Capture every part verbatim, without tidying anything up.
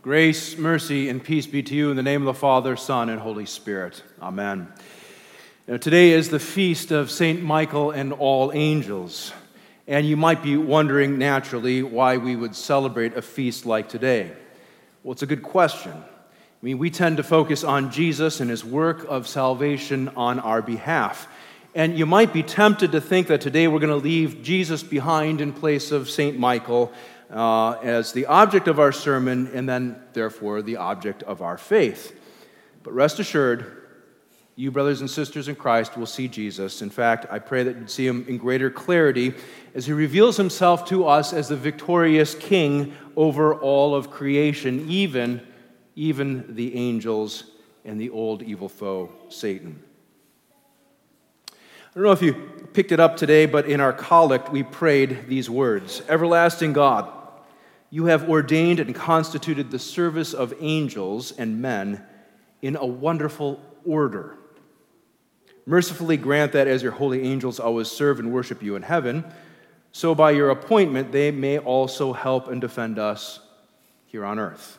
Grace, mercy, and peace be to you in the name of the Father, Son, and Holy Spirit. Amen. Now, today is the feast of Saint Michael and all angels, and you might be wondering naturally why we would celebrate a feast like today. Well, it's a good question. I mean, we tend to focus on Jesus and his work of salvation on our behalf. And you might be tempted to think that today we're going to leave Jesus behind in place of Saint Michael uh, as the object of our sermon and then, therefore, the object of our faith. But rest assured, you brothers and sisters in Christ will see Jesus. In fact, I pray that you'd see him in greater clarity as he reveals himself to us as the victorious king over all of creation, even, even the angels and the old evil foe, Satan. I don't know if you picked it up today, but in our collect we prayed these words: Everlasting God, you have ordained and constituted the service of angels and men in a wonderful order. Mercifully grant that as your holy angels always serve and worship you in heaven, so by your appointment they may also help and defend us here on earth.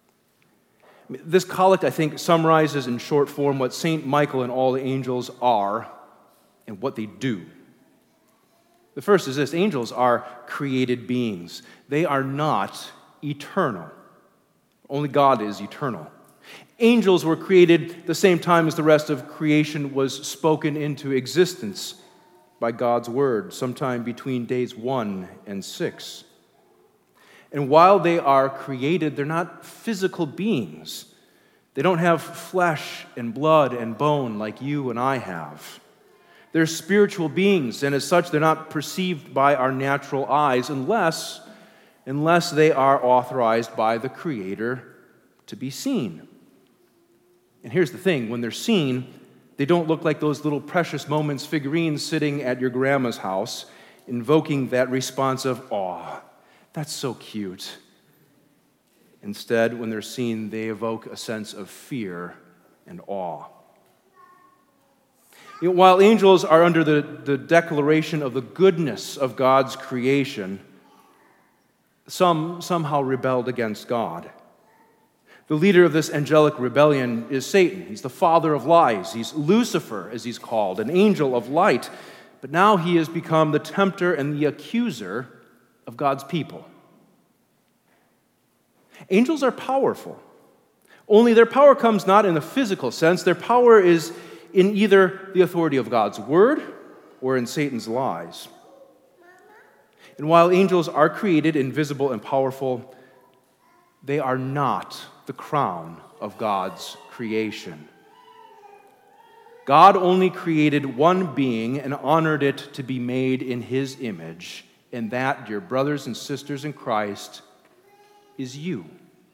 This collect, I think, summarizes in short form what Saint Michael and all the angels are and what they do. The first is this: angels are created beings. They are not eternal. Only God is eternal. Angels were created the same time as the rest of creation was spoken into existence by God's word, sometime between days one and six. And while they are created, they're not physical beings. They don't have flesh and blood and bone like you and I have. They're spiritual beings, and as such, they're not perceived by our natural eyes unless, unless they are authorized by the Creator to be seen. And here's the thing: when they're seen, they don't look like those little precious moments figurines sitting at your grandma's house, invoking that response of awe. That's so cute. Instead, when they're seen, they evoke a sense of fear and awe. You know, while angels are under the, the declaration of the goodness of God's creation, some somehow rebelled against God. The leader of this angelic rebellion is Satan. He's the father of lies. He's Lucifer, as he's called, an angel of light. But now he has become the tempter and the accuser of God's people. Angels are powerful. Only their power comes not in the physical sense. Their power is in either the authority of God's word or in Satan's lies. And while angels are created, invisible, and powerful, they are not the crown of God's creation. God only created one being and honored it to be made in his image, and that, dear brothers and sisters in Christ, is you.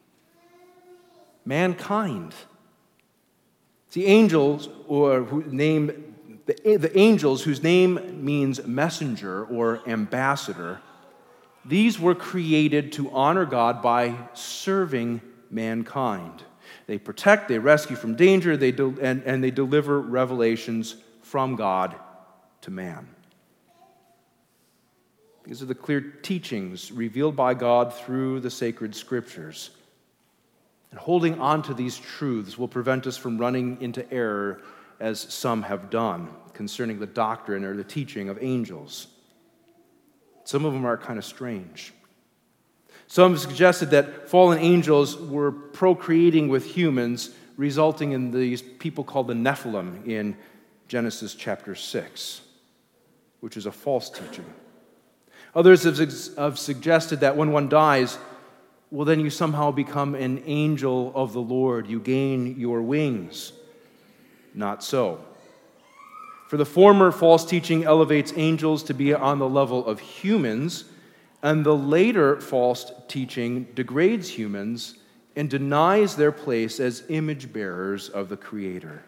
Mankind. The angels, or who name the, the angels whose name means messenger or ambassador, these were created to honor God by serving mankind. They protect, they rescue from danger, they de- and, and they deliver revelations from God to man. These are the clear teachings revealed by God through the sacred scriptures. And holding on to these truths will prevent us from running into error, as some have done, concerning the doctrine or the teaching of angels. Some of them are kind of strange. Some have suggested that fallen angels were procreating with humans, resulting in these people called the Nephilim in Genesis chapter six, which is a false teaching. Others have suggested that when one dies, well, then you somehow become an angel of the Lord. You gain your wings. Not so. For the former false teaching elevates angels to be on the level of humans, and the later false teaching degrades humans and denies their place as image bearers of the Creator.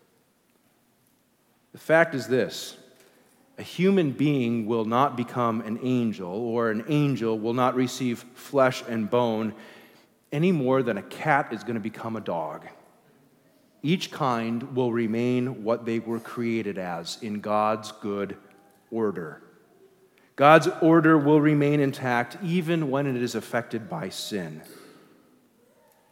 The fact is this: a human being will not become an angel, or an angel will not receive flesh and bone any more than a cat is going to become a dog. Each kind will remain what they were created as in God's good order. God's order will remain intact even when it is affected by sin.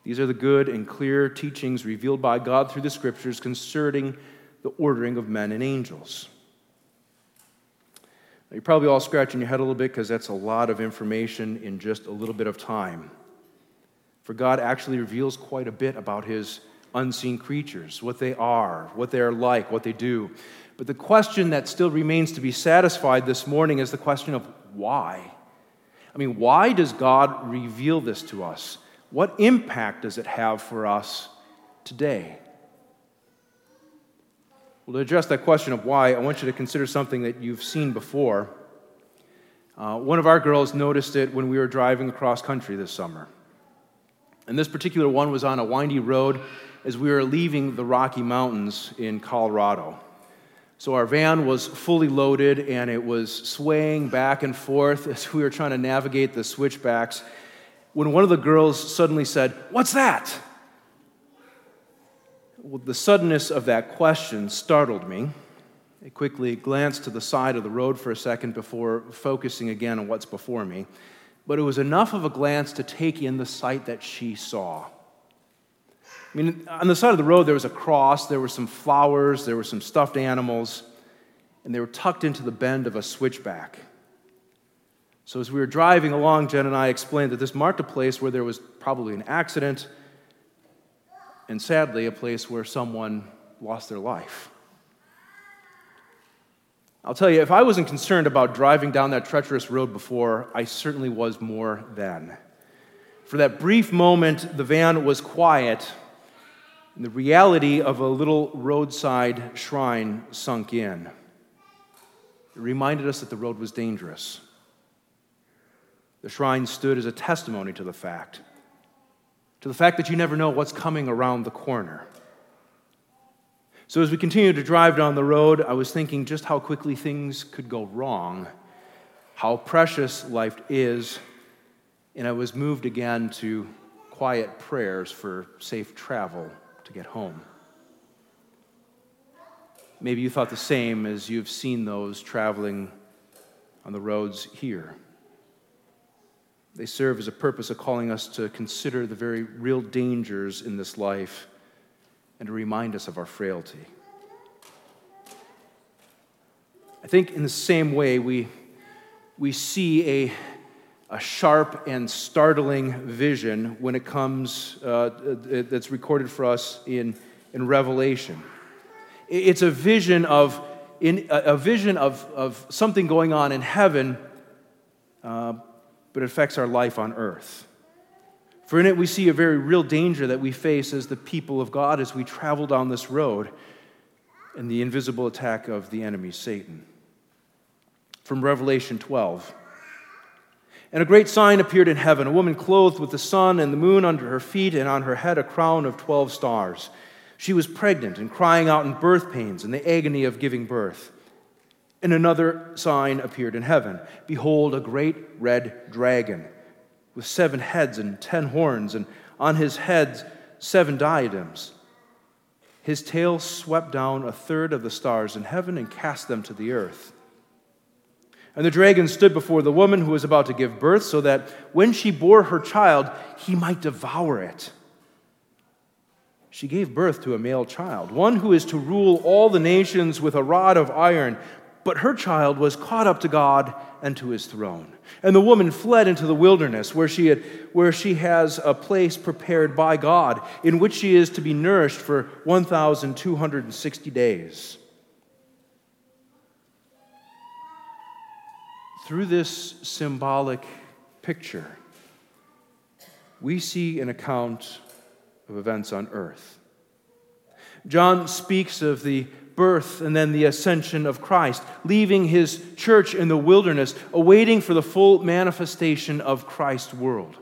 These are the good and clear teachings revealed by God through the Scriptures concerning the ordering of men and angels. Now, you're probably all scratching your head a little bit because that's a lot of information in just a little bit of time. For God actually reveals quite a bit about his unseen creatures, what they are, what they are like, what they do. But the question that still remains to be satisfied this morning is the question of why. I mean, why does God reveal this to us? What impact does it have for us today? Well, to address that question of why, I want you to consider something that you've seen before. Uh, one of our girls noticed it when we were driving across country this summer. And this particular one was on a windy road as we were leaving the Rocky Mountains in Colorado. So our van was fully loaded, and it was swaying back and forth as we were trying to navigate the switchbacks, when one of the girls suddenly said, "What's that?" Well, the suddenness of that question startled me. I quickly glanced to the side of the road for a second before focusing again on what's before me. But it was enough of a glance to take in the sight that she saw. I mean, on the side of the road, there was a cross, there were some flowers, there were some stuffed animals, and they were tucked into the bend of a switchback. So as we were driving along, Jen and I explained that this marked a place where there was probably an accident, and sadly, a place where someone lost their life. I'll tell you, if I wasn't concerned about driving down that treacherous road before, I certainly was more then. For that brief moment, the van was quiet, and the reality of a little roadside shrine sunk in. It reminded us that the road was dangerous. The shrine stood as a testimony to the fact, to the fact that you never know what's coming around the corner. So as we continued to drive down the road, I was thinking just how quickly things could go wrong, how precious life is, and I was moved again to quiet prayers for safe travel to get home. Maybe you thought the same as you've seen those traveling on the roads here. They serve as a purpose of calling us to consider the very real dangers in this life and to remind us of our frailty. I think in the same way we, we see a, a sharp and startling vision when it comes, uh, that's recorded for us in, in Revelation. It's a vision of, in, a vision of, of something going on in heaven, uh, but it affects our life on earth. For in it we see a very real danger that we face as the people of God as we travel down this road and the invisible attack of the enemy, Satan. From Revelation twelve. And a great sign appeared in heaven, a woman clothed with the sun and the moon under her feet, and on her head a crown of twelve stars. She was pregnant and crying out in birth pains and the agony of giving birth. And another sign appeared in heaven. Behold, a great red dragon, with seven heads and ten horns, and on his heads seven diadems. His tail swept down a third of the stars in heaven and cast them to the earth. And the dragon stood before the woman who was about to give birth, so that when she bore her child, he might devour it. She gave birth to a male child, one who is to rule all the nations with a rod of iron. But her child was caught up to God and to his throne. And the woman fled into the wilderness, where she had, where she has a place prepared by God, in which she is to be nourished for one thousand two hundred sixty days. Through this symbolic picture, we see an account of events on earth. John speaks of the birth and then the ascension of Christ, leaving his church in the wilderness, awaiting for the full manifestation of Christ's world.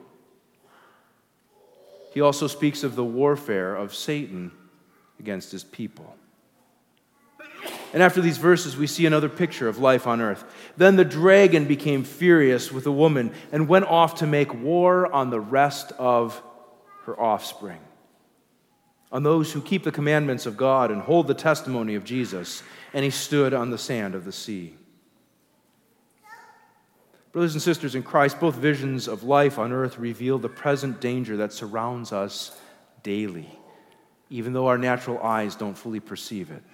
He also speaks of the warfare of Satan against his people. And after these verses, we see another picture of life on earth. Then the dragon became furious with the woman and went off to make war on the rest of her offspring, on those who keep the commandments of God and hold the testimony of Jesus. And he stood on the sand of the sea. Brothers and sisters in Christ, both visions of life on earth reveal the present danger that surrounds us daily, even though our natural eyes don't fully perceive it.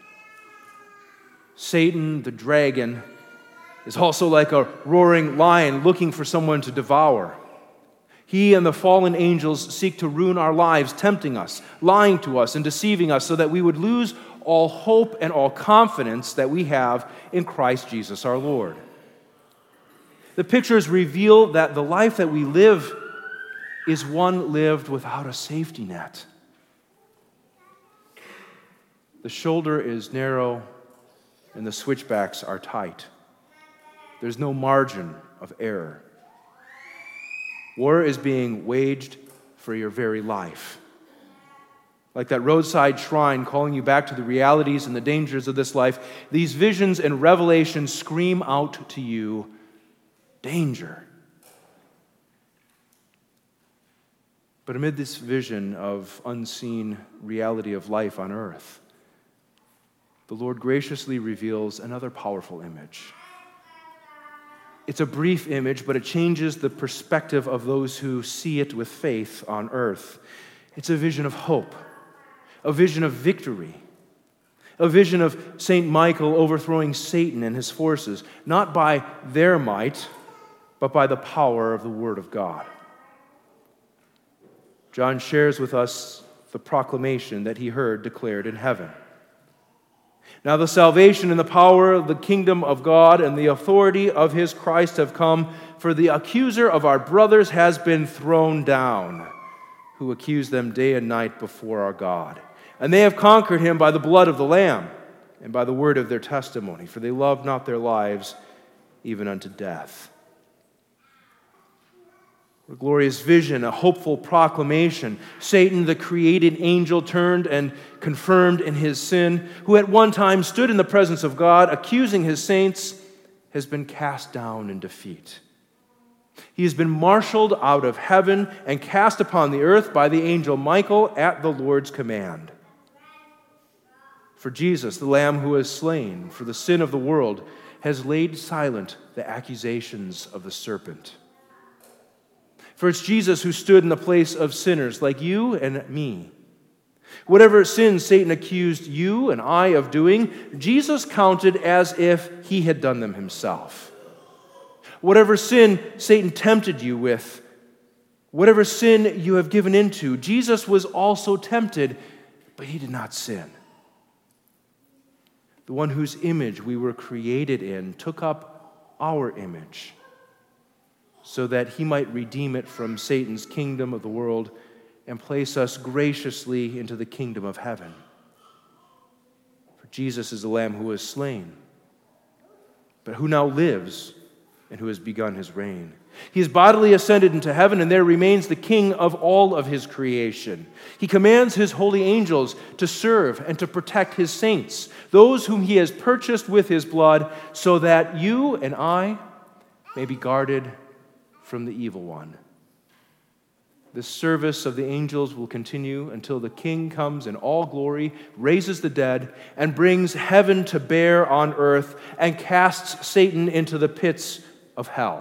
Satan, the dragon, is also like a roaring lion looking for someone to devour. He and the fallen angels seek to ruin our lives, tempting us, lying to us, and deceiving us so that we would lose all hope and all confidence that we have in Christ Jesus our Lord. The pictures reveal that the life that we live is one lived without a safety net. The shoulder is narrow and the switchbacks are tight. There's no margin of error. War is being waged for your very life. Like that roadside shrine calling you back to the realities and the dangers of this life, these visions and revelations scream out to you, danger. But amid this vision of unseen reality of life on earth, the Lord graciously reveals another powerful image. It's a brief image, but it changes the perspective of those who see it with faith on earth. It's a vision of hope, a vision of victory, a vision of Saint Michael overthrowing Satan and his forces, not by their might, but by the power of the Word of God. John shares with us the proclamation that he heard declared in heaven. Now the salvation and the power of the kingdom of God and the authority of his Christ have come, for the accuser of our brothers has been thrown down, who accused them day and night before our God. And they have conquered him by the blood of the Lamb and by the word of their testimony, for they loved not their lives even unto death. A glorious vision, a hopeful proclamation. Satan, the created angel, turned and confirmed in his sin, who at one time stood in the presence of God, accusing his saints, has been cast down in defeat. He has been marshaled out of heaven and cast upon the earth by the angel Michael at the Lord's command. For Jesus, the Lamb who was slain for the sin of the world, has laid silent the accusations of the serpent. For it's Jesus who stood in the place of sinners like you and me. Whatever sin Satan accused you and I of doing, Jesus counted as if he had done them himself. Whatever sin Satan tempted you with, whatever sin you have given into, Jesus was also tempted, but he did not sin. The one whose image we were created in took up our image, so that he might redeem it from Satan's kingdom of the world and place us graciously into the kingdom of heaven. For Jesus is the Lamb who was slain, but who now lives and who has begun his reign. He is bodily ascended into heaven, and there remains the King of all of his creation. He commands his holy angels to serve and to protect his saints, those whom he has purchased with his blood, so that you and I may be guarded from the evil one. The service of the angels will continue until the King comes in all glory, raises the dead, and brings heaven to bear on earth, and casts Satan into the pits of hell.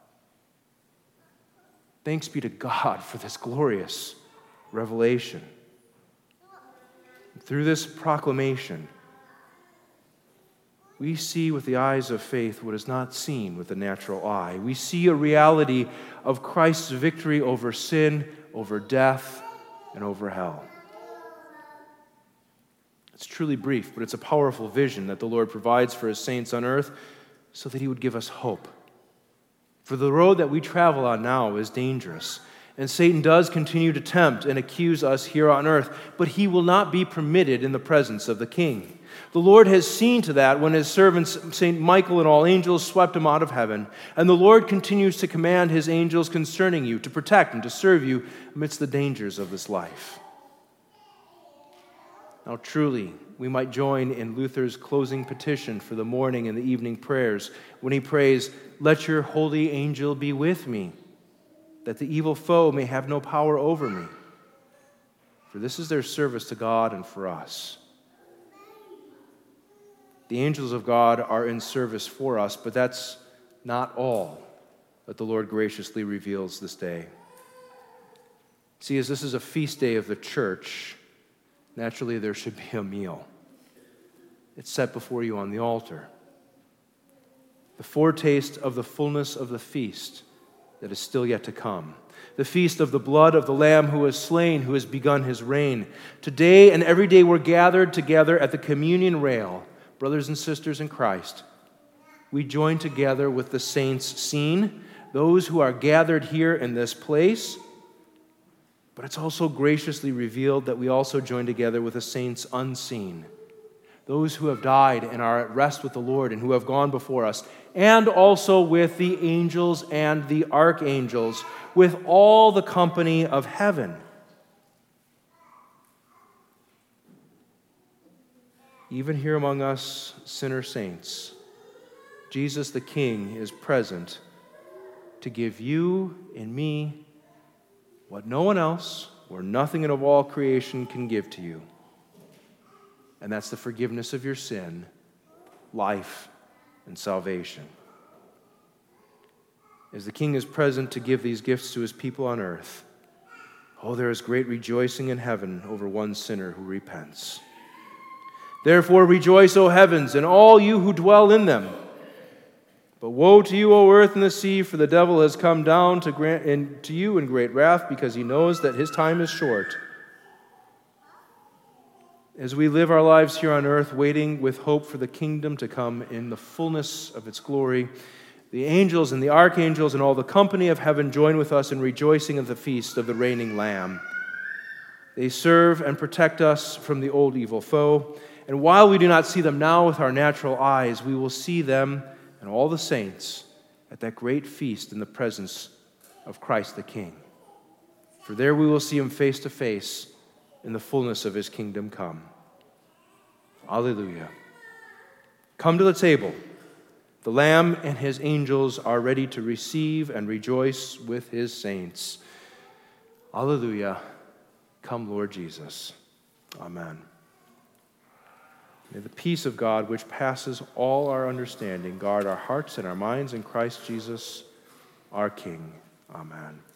Thanks be to God for this glorious revelation. Through this proclamation, we see with the eyes of faith what is not seen with the natural eye. We see a reality of Christ's victory over sin, over death, and over hell. It's truly brief, but it's a powerful vision that the Lord provides for his saints on earth so that he would give us hope. For the road that we travel on now is dangerous, and Satan does continue to tempt and accuse us here on earth, but he will not be permitted in the presence of the King. The Lord has seen to that when his servants, Saint Michael and all angels, swept him out of heaven. And the Lord continues to command his angels concerning you, to protect and to serve you amidst the dangers of this life. Now truly, we might join in Luther's closing petition for the morning and the evening prayers when he prays, "Let your holy angel be with me, that the evil foe may have no power over me." For this is their service to God and for us. The angels of God are in service for us, but that's not all. that the Lord graciously reveals this day. See, as this is a feast day of the church, naturally there should be a meal. It's set before you on the altar. The foretaste of the fullness of the feast that is still yet to come. The feast of the blood of the Lamb who was slain, who has begun his reign. Today and every day we're gathered together at the communion rail, brothers and sisters in Christ. We join together with the saints seen, those who are gathered here in this place, but it's also graciously revealed that we also join together with the saints unseen, those who have died and are at rest with the Lord and who have gone before us, and also with the angels and the archangels, with all the company of heaven. Even here among us sinner saints, Jesus the King is present to give you and me what no one else or nothing in all creation can give to you. And that's the forgiveness of your sin, life, and salvation. As the King is present to give these gifts to his people on earth, oh, there is great rejoicing in heaven over one sinner who repents. Therefore rejoice, O heavens, and all you who dwell in them. But woe to you, O earth and the sea, for the devil has come down to, grant, in, to you in great wrath, because he knows that his time is short. As we live our lives here on earth, waiting with hope for the kingdom to come in the fullness of its glory, the angels and the archangels and all the company of heaven join with us in rejoicing at the feast of the reigning Lamb. They serve and protect us from the old evil foe, and while we do not see them now with our natural eyes, we will see them and all the saints at that great feast in the presence of Christ the King. For there we will see him face to face in the fullness of his kingdom come. Alleluia. Come to the table. The Lamb and his angels are ready to receive and rejoice with his saints. Alleluia. Come, Lord Jesus. Amen. May the peace of God, which passes all our understanding, guard our hearts and our minds in Christ Jesus, our King. Amen.